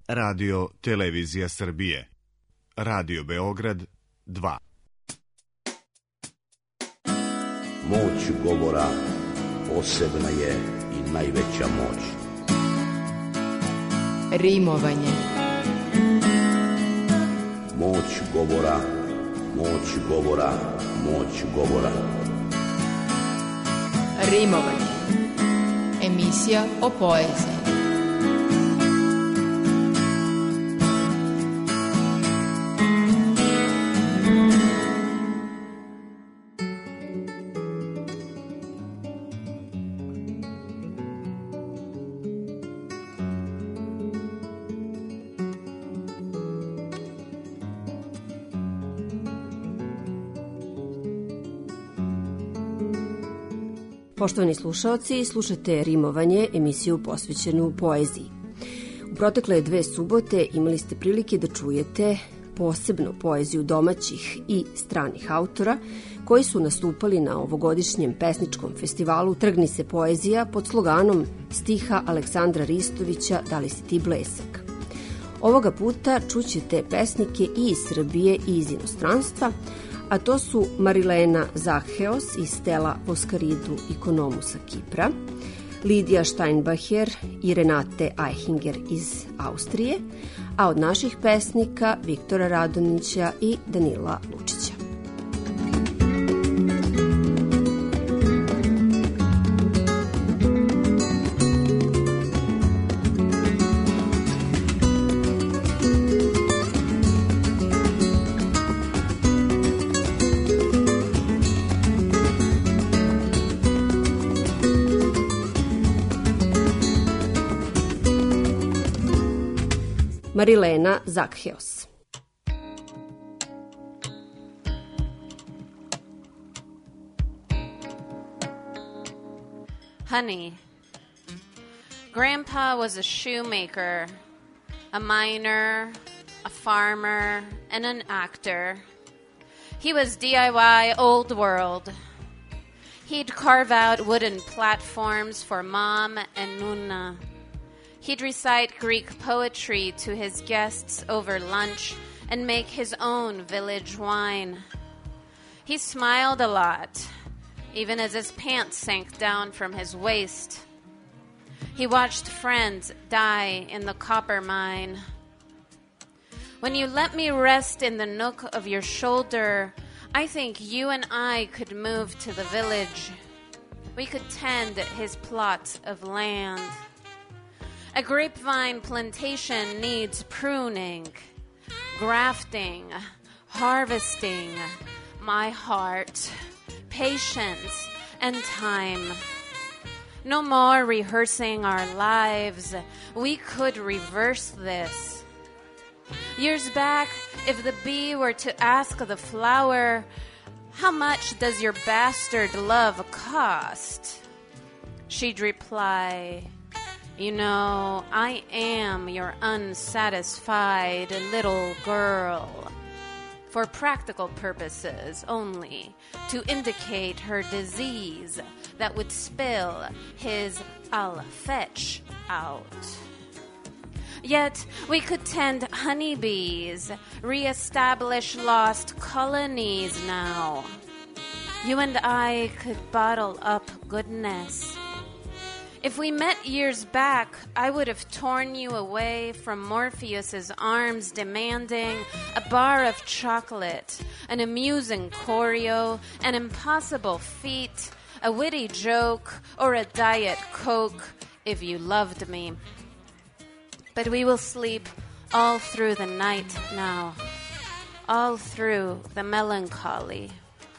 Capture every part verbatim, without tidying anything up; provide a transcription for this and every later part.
Radio Televizija Srbije. Radio Beograd dva. Moć govora posebna je i najveća moć. Rimovanje. Moć govora, moć govora, moć govora. Rimovanje. Emisija o poeziji. Poštovani slušaoci, slušate Rimovanje, emisiju posvećenu poeziji. U protekle dve subote imali ste prilike da čujete posebno poeziju domaćih i stranih autora koji su nastupali na ovogodišnjem pesničkom festivalu Trgni se poezija pod sloganom stiha Aleksandra Ristovića Da li si ti blesak. Ovoga puta čućete pesnike i iz Srbije i iz inostranstva, a to su Marilena Zahheos i Stella Voskaridu Ikonomu sa Kipra, Lidija Steinbacher i Renate Eichinger iz Austrije, a od naših pesnika Viktora Radonjića i Danila Lučića. Marilena Zahheos. Honey. Grandpa was a shoemaker, a miner, a farmer, and an actor. He was D I Y old world. He'd carve out wooden platforms for Mom and Nuna. He'd recite Greek poetry to his guests over lunch and make his own village wine. He smiled a lot, even as his pants sank down from his waist. He watched friends die in the copper mine. When you let me rest in the nook of your shoulder, I think you and I could move to the village. We could tend his plot of land. A grapevine plantation needs pruning, grafting, harvesting, my heart, patience, and time. No more rehearsing our lives. We could reverse this. Years back, if the bee were to ask the flower, "How much does your bastard love cost?" she'd reply, "You know, I am your unsatisfied little girl," for practical purposes only, to indicate her disease that would spill his "I'll fetch" out. Yet we could tend honeybees, reestablish lost colonies now. You and I could bottle up goodness. If we met years back, I would have torn you away from Morpheus's arms, demanding a bar of chocolate, an amusing choreo, an impossible feat, a witty joke, or a Diet Coke if you loved me. But we will sleep all through the night now, all through the melancholy.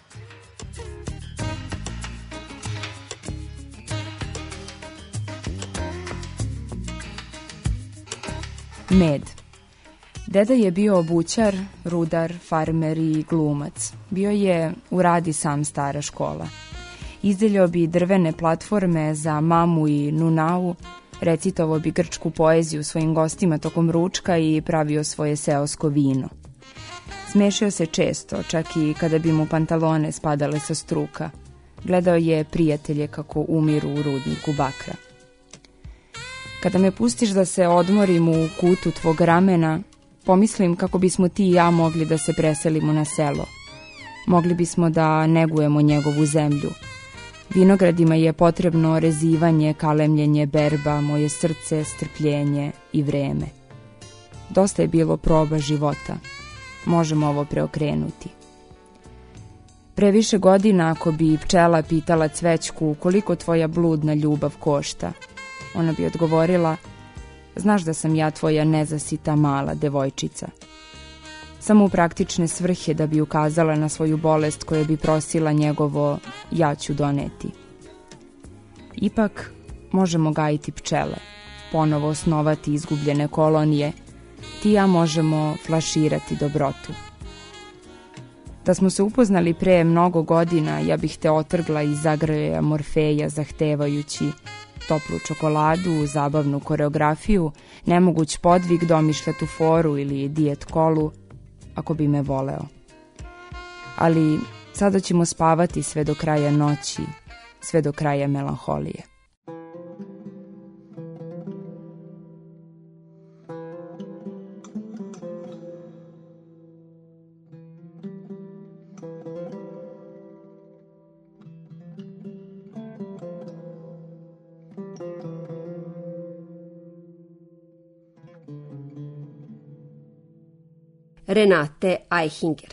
Med. Deda je bio obućar, rudar, farmer i glumac. Bio je u radi sam stara škola. Izdeljao bi drvene platforme za mamu i nunau, recitovao bi grčku poeziju svojim gostima tokom ručka i pravio svoje seosko vino. Smešio se često, čak i kada bi mu pantalone spadale sa struka. Gledao je prijatelje kako umiru u rudniku bakra. Kada me pustiš da se odmorim u kutu tvog ramena, pomislim kako bismo ti i ja mogli da se preselimo na selo. Mogli bismo da negujemo njegovu zemlju. Vinogradima je potrebno rezivanje, kalemljenje, berba, moje srce, strpljenje i vreme. Dosta je bilo proba života. Možemo ovo preokrenuti. Pre više godina, ako bi pčela pitala cvećku koliko tvoja bludna ljubav košta, ona bi odgovorila: znaš da sam ja tvoja nezasita mala devojčica. Samo u praktične svrhe da bi ukazala na svoju bolest koja bi prosila njegovo ja ću doneti. Ipak možemo gajiti pčele, ponovo osnovati izgubljene kolonije, ti i ja možemo flaširati dobrotu. Da smo se upoznali pre mnogo godina, ja bih te otrgla iz zagrljaja Morfeja zahtevajući toplu čokoladu, zabavnu koreografiju, nemoguć podvig, domišljatu foru ili dijet kolu, ako bi me voleo. Ali sada ćemo spavati sve do kraja noći, sve do kraja melanholije. Renate Eichinger.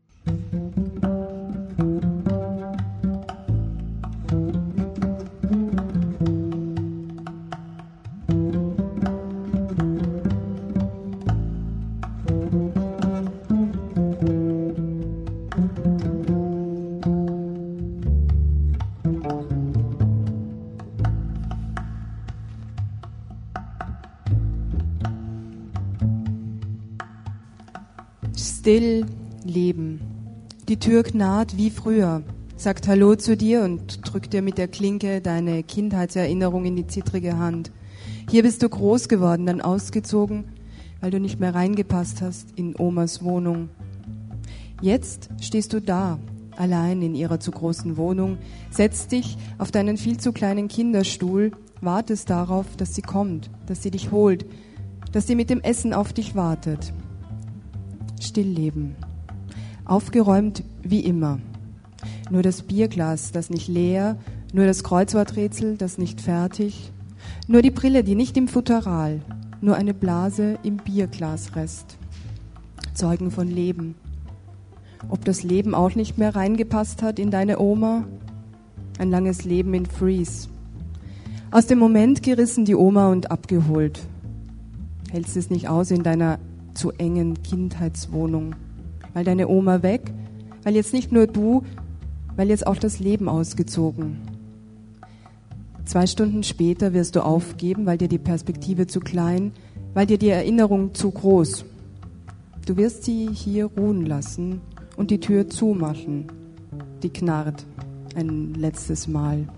Still leben. Die Tür knarrt wie früher, sagt Hallo zu dir und drückt dir mit der Klinke deine Kindheitserinnerung in die zittrige Hand. Hier bist du groß geworden, dann ausgezogen, weil du nicht mehr reingepasst hast in Omas Wohnung. Jetzt stehst du da, allein in ihrer zu großen Wohnung, setzt dich auf deinen viel zu kleinen Kinderstuhl, wartest darauf, dass sie kommt, dass sie dich holt, dass sie mit dem Essen auf dich wartet. Stillleben. Aufgeräumt wie immer. Nur das Bierglas, das nicht leer, nur das Kreuzworträtsel, das nicht fertig, nur die Brille, die nicht im Futteral, nur eine Blase im Bierglasrest. Zeugen von Leben. Ob das Leben auch nicht mehr reingepasst hat in deine Oma? Ein langes Leben in Freeze. Aus dem Moment gerissen die Oma und abgeholt. Hältst es nicht aus in deiner zu engen Kindheitswohnung. Weil deine Oma weg, weil jetzt nicht nur du, weil jetzt auch das Leben ausgezogen. Zwei Stunden später wirst du aufgeben, weil dir die Perspektive zu klein, weil dir die Erinnerung zu groß. Du wirst sie hier ruhen lassen und die Tür zumachen. Die knarrt ein letztes Mal.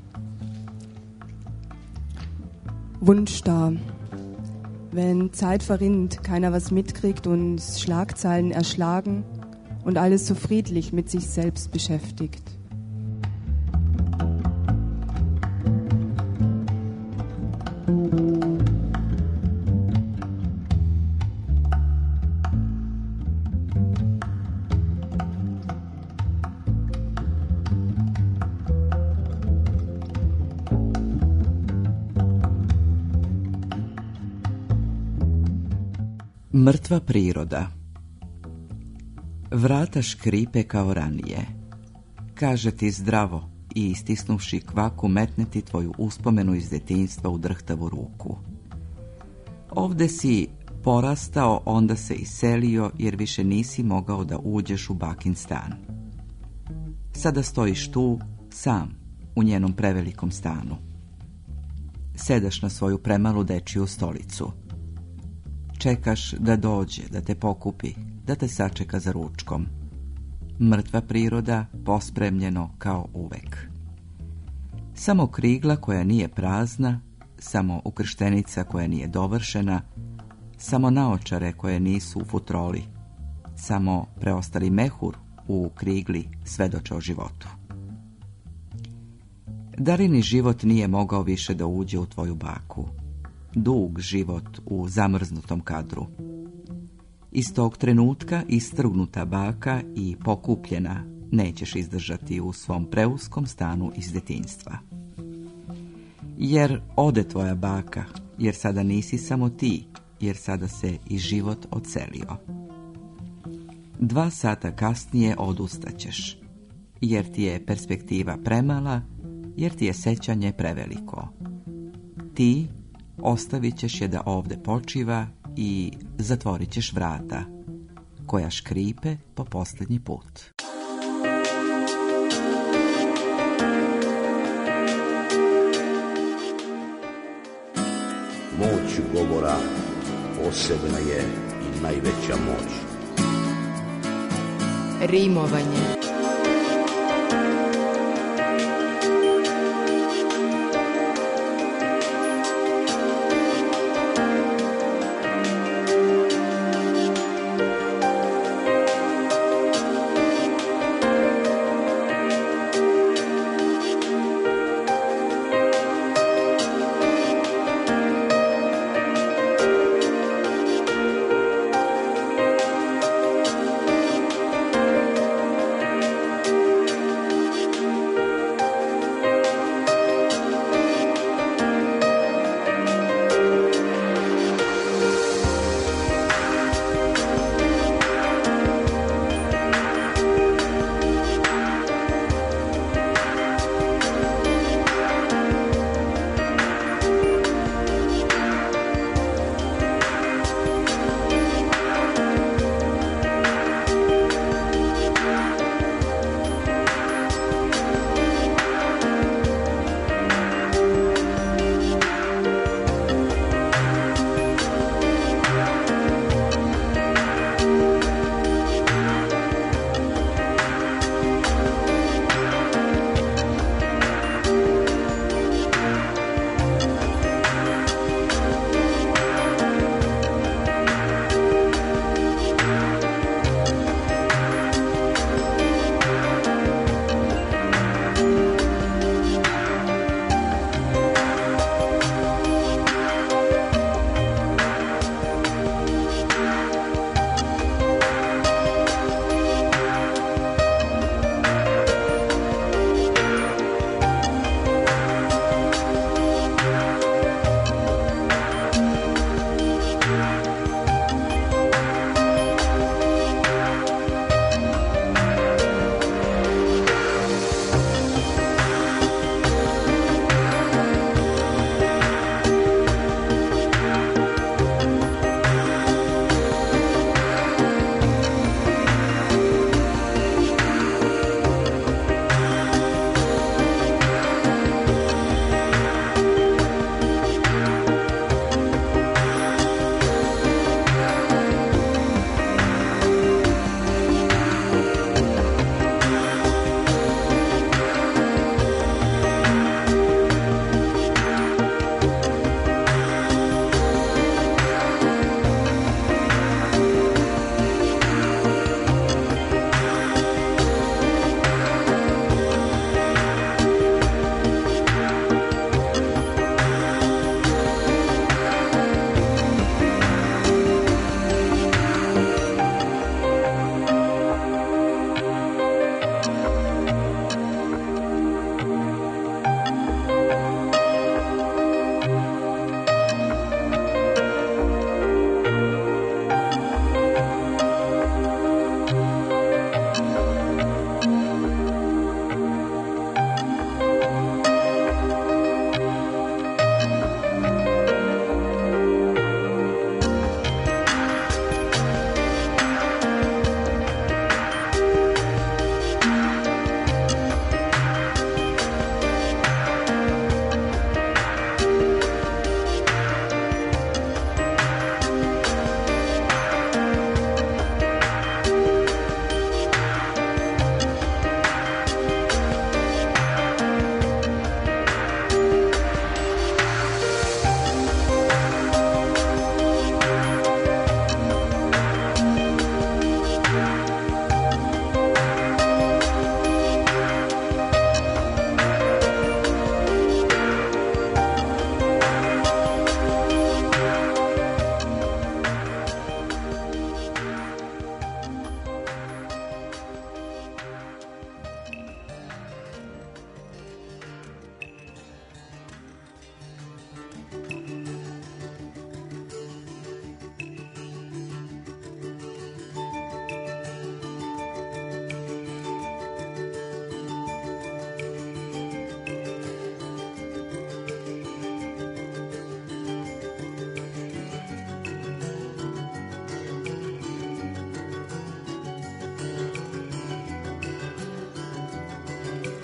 Wunschstarr. Wenn Zeit verrinnt, keiner was mitkriegt und Schlagzeilen erschlagen und alles so friedlich mit sich selbst beschäftigt. Mrtva priroda. Vrata škripe kao ranije. Kaže ti zdravo i istisnuši kvaku metne ti tvoju uspomenu iz detinjstva u drhtavu ruku. Ovde si porastao, onda se iselio jer više nisi mogao da uđeš u bakin stan. Sada stojiš tu, sam, u njenom prevelikom stanu. Sedaš na svoju premalu dečiju stolicu. Čekaš da dođe, da te pokupi, da te sačeka za ručkom. Mrtva priroda, pospremljeno kao uvek. Samo krigla koja nije prazna, samo ukrštenica koja nije dovršena, samo naočare koje nisu u futroli, samo preostali mehur u krigli svedoče o životu. Da li ni život nije mogao više da uđe u tvoju baku? dug život u zamrznutom kadru. Iz tog trenutka istrgnuta baka i pokupljena nećeš izdržati u svom preuskom stanu iz detinjstva. Jer ode tvoja baka, jer sada nisi samo ti, jer sada se i život odselio. Dva sata kasnije odustaćeš, jer ti je perspektiva premala, jer ti je sećanje preveliko. Ti ostavit ćeš je da ovde počiva i zatvorit ćeš vrata, koja škripe po posljednji put. Moć govora posebna je i najveća moć. Rimovanje.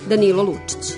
Danilo Lučić.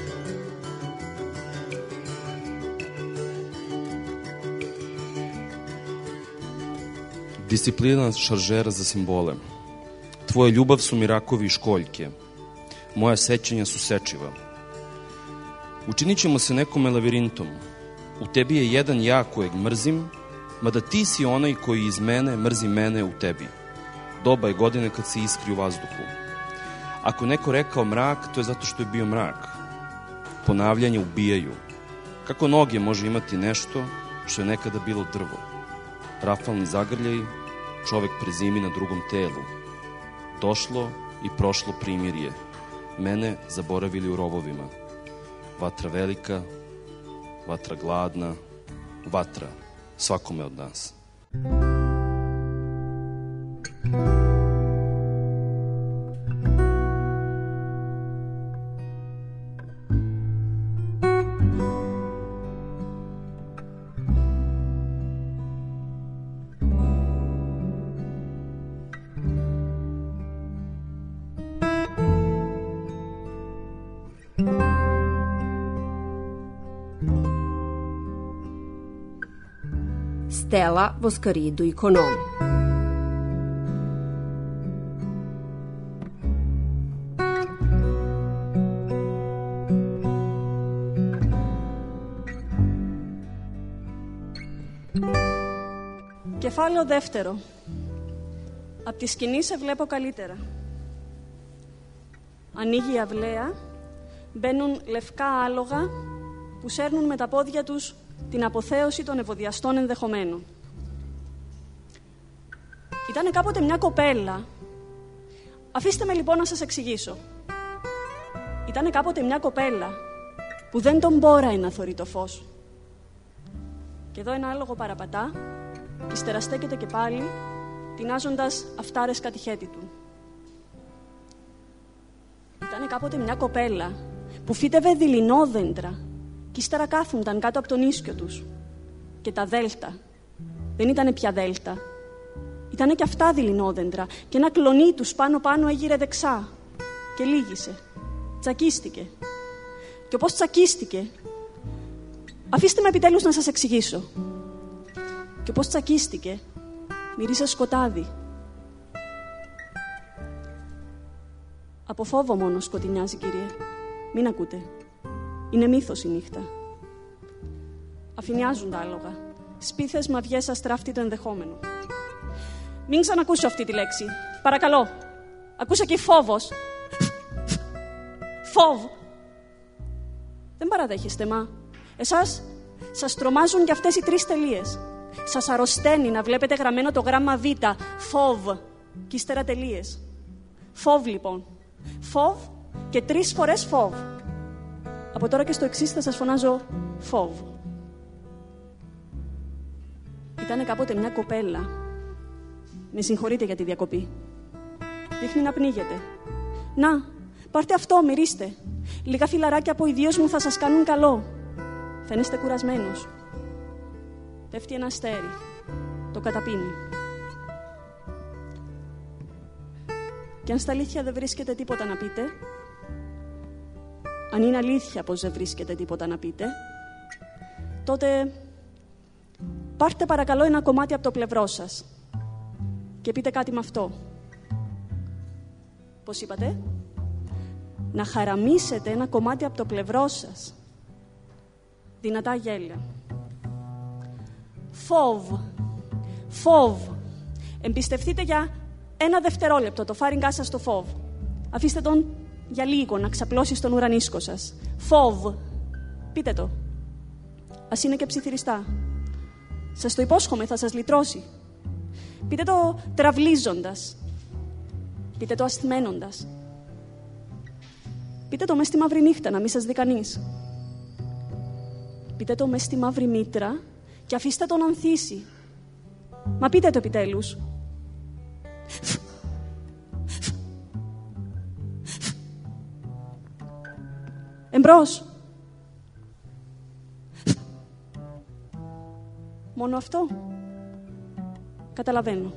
Disciplina šaržera za simbole. Tvoja ljubav su mi rakovi i školjke. Moja sećanja su sečiva. Učinit ćemo se nekome lavirintom. U tebi je jedan ja kojeg mrzim, mada ti si onaj koji iz mene mrzi mene u tebi. Doba je godine kad se iskri u vazduhu. Ako neko rekao mrak, to je zato što je bio mrak. Ponavljanje ubijaju. Kako noge može imati nešto što je nekada bilo drvo? Rafalni zagrljaj, čovek prezimi na drugom telu. Došlo i prošlo primirje. Mene zaboravili u rovovima. Vatra velika, vatra gladna, vatra svakome od nas. Stella Voskaridu i Konom. Κεφάλαιο δεύτερο. Απ' τη σκηνή σε βλέπω καλύτερα. Ανοίγει η αυλαία, μπαίνουν λευκά άλογα που σέρνουν με τα πόδια τους την αποθέωση των ευωδιαστών ενδεχομένων. Ήτανε κάποτε μια κοπέλα. Αφήστε με λοιπόν να σας εξηγήσω. Ήτανε κάποτε μια κοπέλα που δεν τον μπόραει να θωρεί το φως. Και εδώ ένα άλογο παραπατά, ύστερα στέκεται και πάλι, τεινάζοντας αυτάρες κατ' τη χέτη του. Ήτανε κάποτε μια κοπέλα που φύτευε δειλινόδεντρα και ύστερα κάθουνταν κάτω από τον ίσκιο τους. Και τα δέλτα δεν ήτανε πια δέλτα. Ήτανε και αυτά δειλινόδεντρα και ένα κλονί τους πάνω-πάνω έγειρε δεξά και λύγησε. Τσακίστηκε. Και όπως τσακίστηκε, αφήστε με επιτέλους να σας εξηγήσω. Και όπως τσακίστηκε, μύρισε σκοτάδι. Από φόβο μόνο σκοτεινιάζει, κύριε. Μην ακούτε. Είναι μύθος η νύχτα. Αφηνιάζουν τα άλογα. Σπίθες με αυγές αστράφτη το ενδεχόμενο. Μην ξανακούσω αυτή τη λέξη. Παρακαλώ. Ακούσα και φόβος. Φόβ. Δεν παραδέχεστε, μα. Εσάς σας τρομάζουν και αυτές οι τρεις τελείες. Σας αρρωσταίνει να βλέπετε γραμμένο το γράμμα Β. Φόβ. Και ύστερα τελείες. Φόβ, λοιπόν. Φόβ και τρεις φορές φόβ. Από τώρα και στο εξής θα σας φωνάζω φόβ. Ήτανε κάποτε μια κοπέλα. Με συγχωρείτε για τη διακοπή. Δείχνει να πνίγεται. Να, πάρτε αυτό, μυρίστε. Λίγα φιλαράκια από ιδίος μου θα σας κάνουν καλό. Φαίνεστε κουρασμένος. Πέφτει ένα αστέρι. Το καταπίνει. Και αν στα αλήθεια δεν βρίσκεται τίποτα να πείτε, αν είναι αλήθεια πως δεν βρίσκεται τίποτα να πείτε, τότε πάρτε παρακαλώ ένα κομμάτι από το πλευρό σας και πείτε κάτι με αυτό. Πώς είπατε? Να χαραμίσετε ένα κομμάτι από το πλευρό σας. Δυνατά γέλια. Φόβ. Φόβ. Εμπιστευτείτε για ένα δευτερόλεπτο το φάριγγά σας στο φόβ. Αφήστε τον για λίγο να ξαπλώσει στον ουρανίσκο σας. Φόβ. Πείτε το. Ας είναι και ψιθυριστά. Σας το υπόσχομαι, θα σας λυτρώσει. Πείτε το τραυλίζοντας. Πείτε το ασθμένοντας. Πείτε το μες στη μαύρη νύχτα, να μην σας δει κανείς. Πείτε το μες στη μαύρη μήτρα και αφήστε τον να ανθίσει. Μα πείτε το επιτέλους. Εμπρός. Μόνο αυτό. Καταλαβαίνω.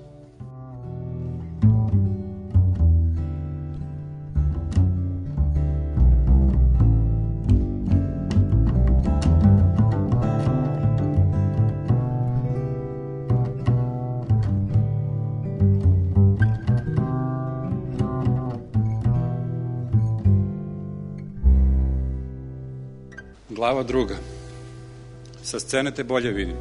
Glava druga. Sa scene te bolje vidim.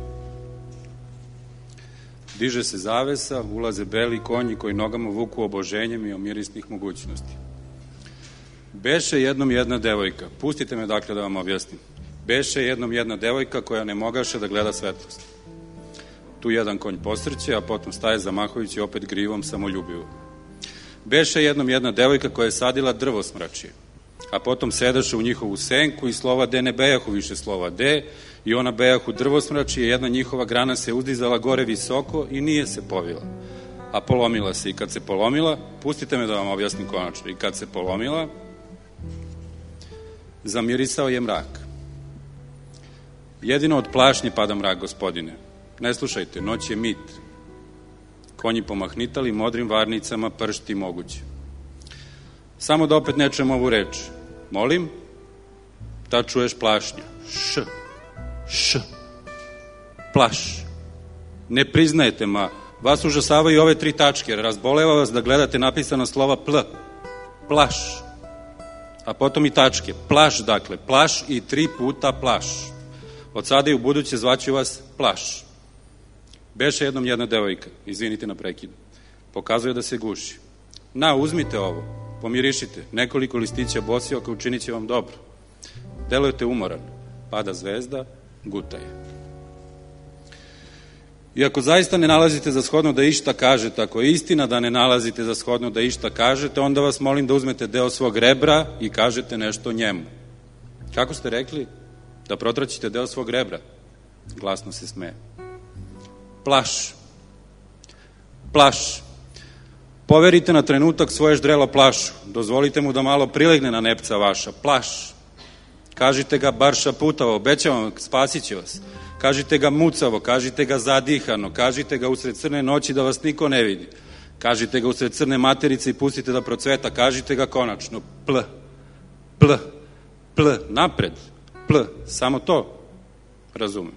Diže se zavesa, ulaze beli konji koji nogama vuku oboženjem i omirisnih mogućnosti. Beše jednom jedna devojka, pustite me dakle da vam objasnim. Beše jednom jedna devojka koja ne mogaše da gleda svetlost. Tu jedan konj posrće, a potom staje zamahujući opet grivom samoljubivo. Beše jednom jedna devojka koja je sadila drvo smračije, a potom sedaše u njihovu senku i slova D ne bejahu više slova D, i ona bejahu drvo smračije, jedna njihova grana se uzdizala gore visoko i nije se povila, a polomila se. I kad se polomila, pustite me da vam objasnim konačno, i kad se polomila, zamirisao je mrak. Jedino od plašnje pada mrak, gospodine. Ne slušajte, noć je mit. Konji pomahnitali modrim varnicama, pršti moguće. Samo da opet ne čujem ovu reč. Molim, ta čuješ plašnja. Š, š, plaš. Ne priznajete, ma, vas užasavaju ove tri tačke, jer razboleva vas da gledate napisana slova pl, plaš. A potom i tačke. Plaš, dakle, plaš i tri puta plaš. Od sada i u buduće zvaću vas plaš. Beše jednom jedna devojka, izvinite na prekidu, pokazuje da se guši. Na, uzmite ovo, pomirišite, nekoliko listića bosioka učinit će vam dobro. Delujete umoran, pada zvezda, guta je. I ako zaista ne nalazite za shodno da išta kažete, ako je istina da ne nalazite za shodno da išta kažete, onda vas molim da uzmete deo svog rebra i kažete nešto njemu. Kako ste rekli? Da protraćite deo svog rebra? Glasno se smeje. Plaš. Plaš. Poverite na trenutak svoje ždrelo plašu. Dozvolite mu da malo prilegne na nepca vaša. Plaš. Kažite ga barša putavo, obećavam, spasit će vas. Kažite ga mucavo, kažite ga zadihano, kažite ga usred crne noći da vas niko ne vidi. Kažite ga usred crne materice i pustite da procveta. Kažite ga konačno. Pl. Pl. Pl. Napred. Pl. Samo to razumem.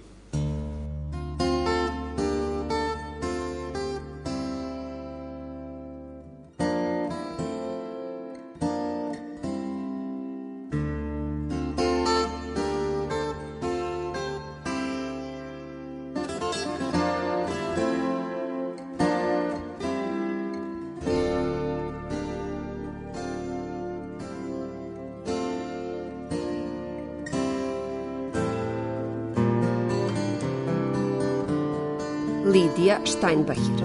Lidija Steinbacher.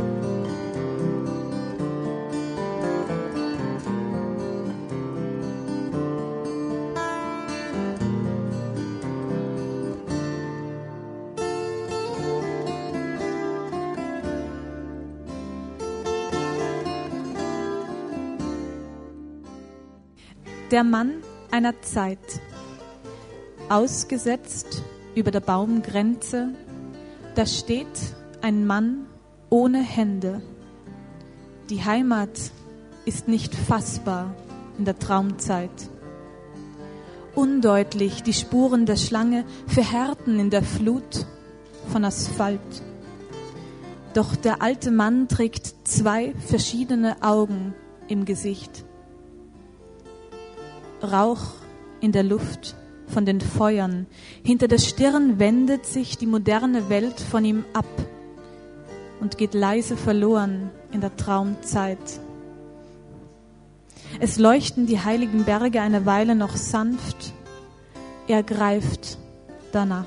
Der Mann einer Zeit. Ausgesetzt über der Baumgrenze, da steht ein Mann ohne Hände. Die Heimat ist nicht fassbar in der Traumzeit. Undeutlich die Spuren der Schlange verhärten in der Flut von Asphalt. Doch der alte Mann trägt zwei verschiedene Augen im Gesicht. Rauch in der Luft von den Feuern. Hinter der Stirn wendet sich die moderne Welt von ihm ab und geht leise verloren in der Traumzeit. Es leuchten die heiligen Berge eine Weile noch sanft. Er greift danach.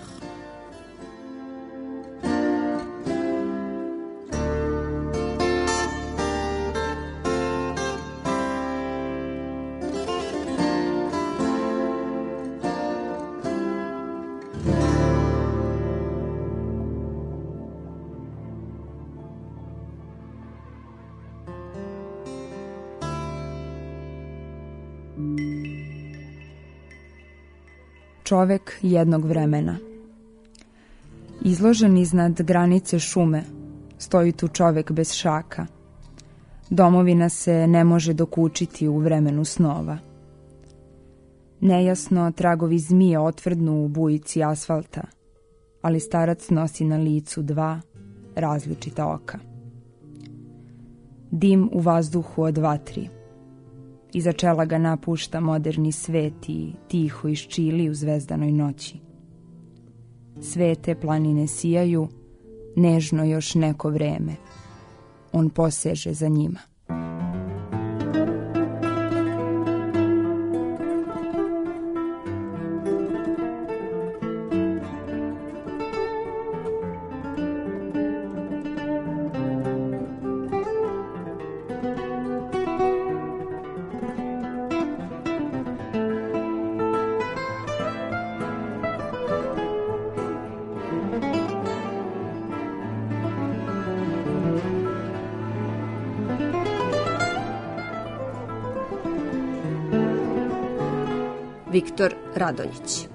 Čovek jednog vremena. Izložen iznad granice šume, stoji tu čovek bez šaka. Domovina se ne može dokučiti u vremenu snova. Nejasno tragovi zmije otvrdnu u bujici asfalta, ali starac nosi na licu dva različita oka. Dim u vazduhu od vatri. Iza čela ga napušta moderni svet i tiho iščili u zvezdanoj noći. svete planine sijaju, nežno još neko vreme. On poseže za njima. Viktor Radonjić.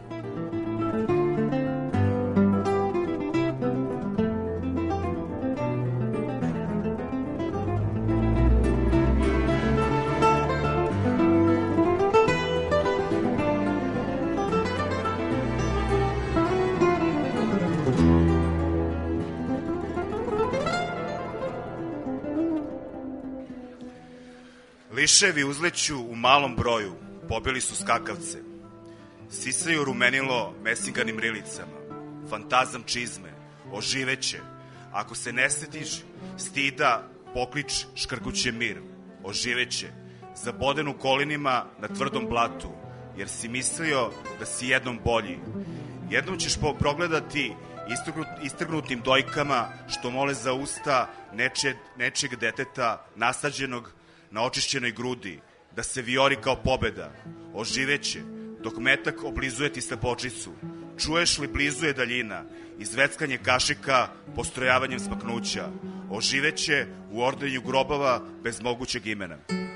Liševi uzleću u malom broju, pobili su skakavce. Sisaju rumenilo mesinganim rilicama. Fantazam čizme, oživeće. Ako se ne setiš stida, poklič škrguće mir. Oživeće, zaboden u kolinima na tvrdom blatu, jer si mislio da si jednom bolji. Jednom ćeš progledati istrgnutim dojkama što mole za usta neče, nečeg deteta nasađenog na očišćenoj grudi, da se vijori kao pobeda. Oživeće, dok metak oblizuje ti slepočicu. Čuješ li blizu je daljina, izveckanje kašika postrojavanjem smaknuća. Oživeće u ordenju grobova bez mogućeg imena.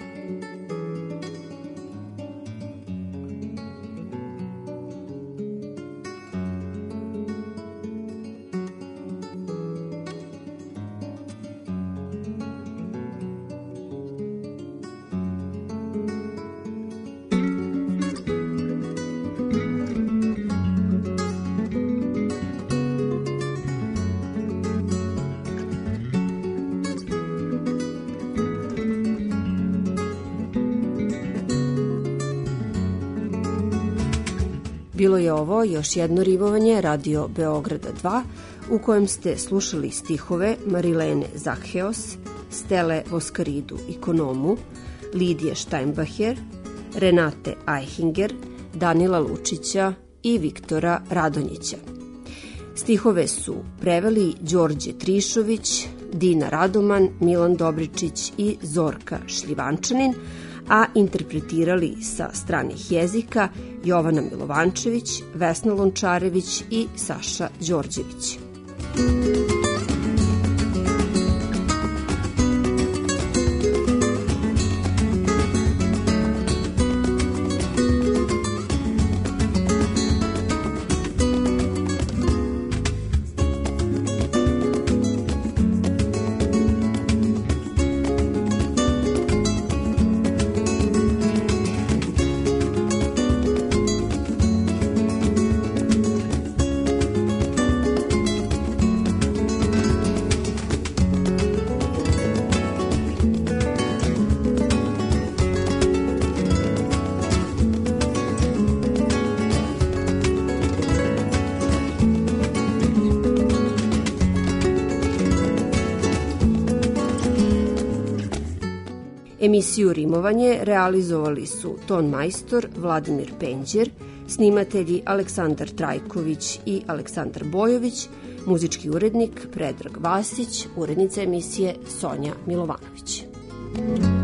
Bilo je ovo još jedno rimovanje Radio Beograda dva, u kojem ste slušali stihove Marilene Zakheos, Stele Voskaridu Ikonomu, Lidije Steinbacher, Renate Eichinger, Danila Lučića i Viktora Radonjića. Stihove su preveli Đorđe Trišović, Dina Radoman, Milan Dobričić i Zorka Šljivančanin, a interpretirali sa stranih jezika Jovana Milovančević, Vesna Lončarević i Saša Đorđević. Emisiju Rimovanje realizovali su ton majstor Vladimir Penđer, snimatelji Aleksandar Trajković i Aleksandar Bojović, muzički urednik Predrag Vasić, urednica emisije Sonja Milovanović.